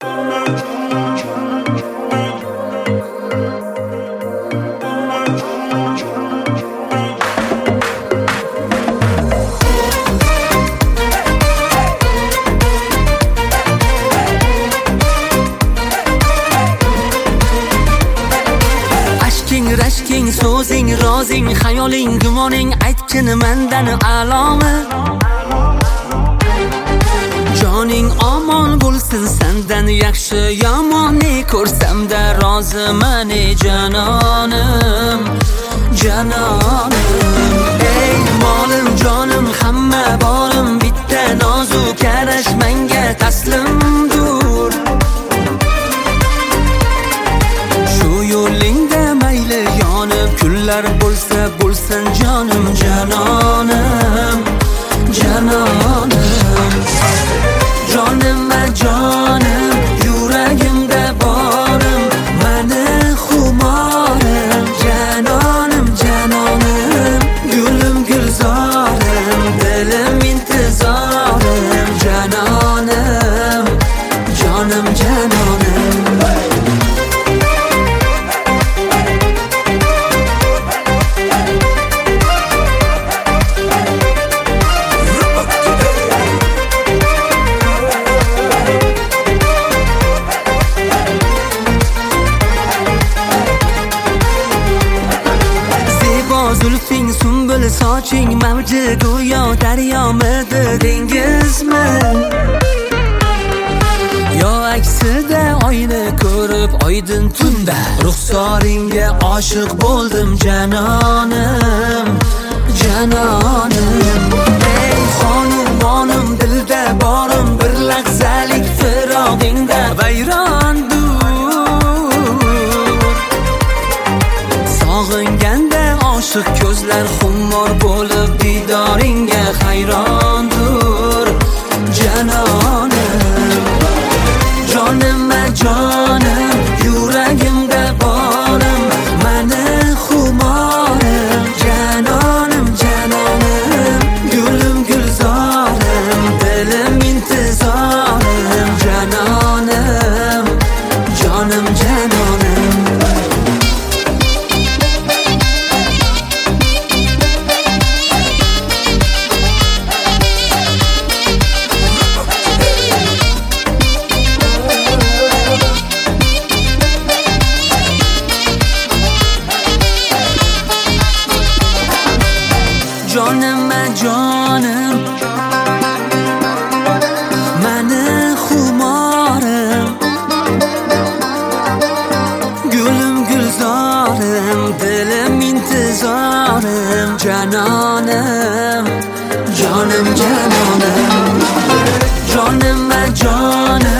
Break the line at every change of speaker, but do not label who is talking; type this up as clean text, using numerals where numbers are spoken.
Rashking, so'zing, rozing, xayoling, gumoning aytgin mendan alomi. Joning omon bo'lsin sendan yaxshi yomonni ko'rsamda roziman janonim, janonim. Ey molim, jonim, hamma borim, bitta nozik karash menga taslimdur. Shu yo'lingda mayli yonib kunlar bo'lsa bo'lsin jonim, janonim, janonim. Jonimma jonim, yuragimda borim, mani xumorim, janonim, janonim. Gulim gulzorim, dilim intizorim, janonim, jonim, janonim. Zulfing, sumbul soching, mavji go'yo daryomidi, dengizmi? Yo aksida oyni ko'rib oydin tunda ruxsoringga oshiq bo'ldim janonim, janonim. Ey xonim, monim, dilda borim, bir lahzalik firog'ingda vayrondur. Sog'inganda oshiq ko'zlar xumor bo'lib didoringga hayrondur, janonim. Jonimma jonim, yuragimda borim, mani xumorim, janonim, janonim. Gulim gulzorim, dilim intizorim, janonim, jonim, janonim. Jonimma jonim, mani xumorim, gulim gulzorim, dilim intizorim, janonim, jonim, janonim. Jonimma jonim.